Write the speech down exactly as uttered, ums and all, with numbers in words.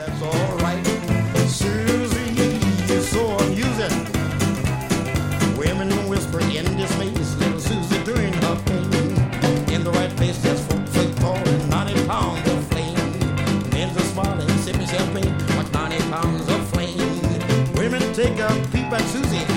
that's all right. Susie is so amusing. Women whisper in dismay, little Susie doing her thing. In the right place, just for sweet for ninety pounds of flame. Men's are smiling, sipping champagne, like ninety pounds of flame. Women take a peep at Susie.